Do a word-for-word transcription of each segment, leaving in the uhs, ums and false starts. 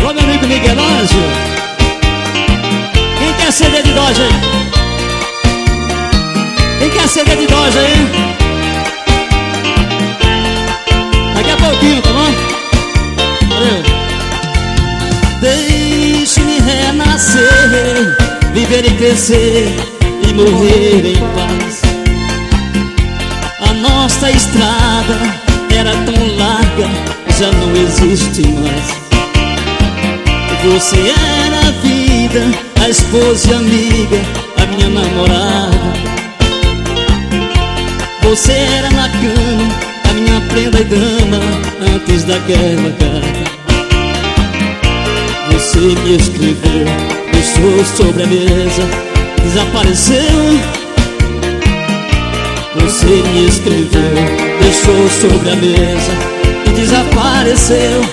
Alô, meu amigo Miguel Ângelo. Quem quer C D de Dodge aí? Quem quer C D de Dodge aí? Daqui a pouquinho, tá bom? Valeu. Deixe-me renascer, viver e crescer e morrer em paz. A nossa estrada era tão larga, já não existe mais. Você era a vida, a esposa e amiga, a minha namorada. Você era na cama, a minha prenda e dama, antes daquela carta. Você me escreveu, deixou sobre a mesa, desapareceu. Você me escreveu, deixou sobre a mesa e desapareceu.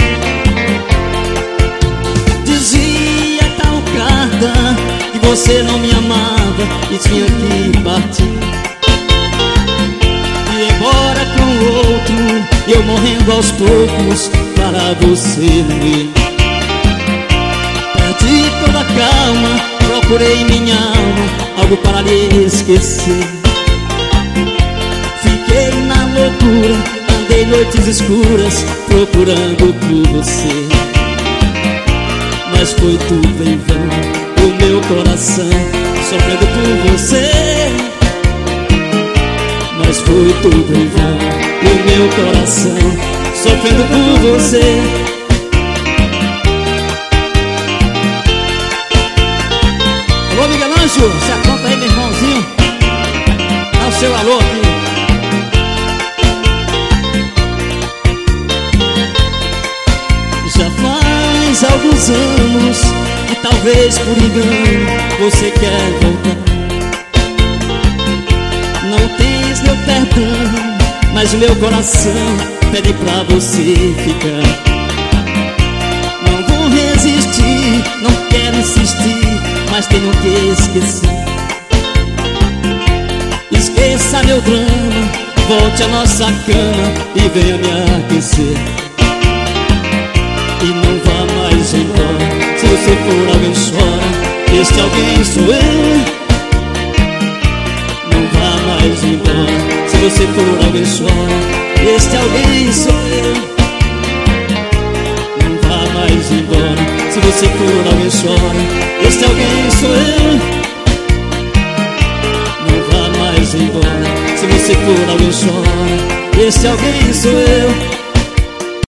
Dizia tal carta que você não me amava e tinha que partir. E embora com outro, eu morrendo aos poucos para você não ir. Perdi toda a calma, procurei em minha alma algo para lhe esquecer. Fiquei na loucura, andei noites escuras procurando por você. Mas foi tudo em vão, o meu coração sofrendo por você. Mas foi tudo em vão, o meu coração sofrendo por você. Alô, Miguel Ângelo, se aponta aí, meu irmãozinho. Dá o seu alô aqui. Já faz alguns anos que talvez por engano você quer voltar. Não tens meu perdão, mas o meu coração pede pra você ficar. Não vou resistir, não quero insistir, mas tenho que esquecer. Esqueça meu drama, volte à nossa cama e venha me aquecer. E não vá mais embora, se você for alguém chora, este alguém sou eu. Não vá mais embora, se você for alguém chora, este alguém sou eu. Não vá mais embora, se você for alguém chora, este alguém sou eu. Não vá mais embora, se você for alguém chora, este alguém sou eu.